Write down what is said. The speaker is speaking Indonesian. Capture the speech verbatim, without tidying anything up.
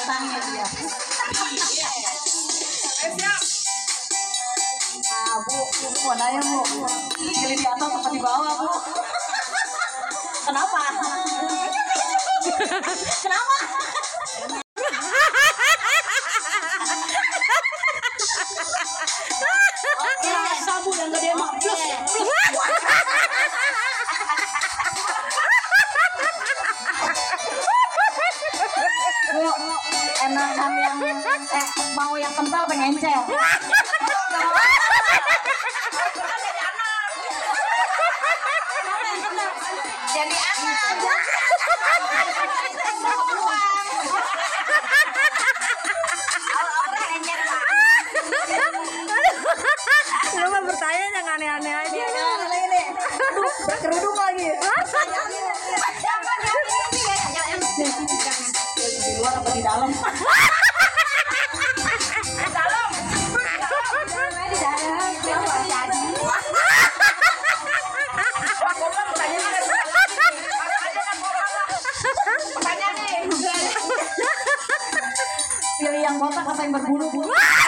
batangnya dia. Nah, Bu, Bu mau nanya, Bu. Pilih di atas apa di bawah, Bu? Kenapa? Kenapa? Oke, sabu yang gede mah plus. Bu, enakan yang eh mau yang kental pengen encer. Jadi anak aja. Kenapa bertanya yang aneh-aneh aja? Berkerudung lagi. Di luar apa di dalam? Di dalam. Di dalam. Pilih yang botak apa yang berbulu, Bu?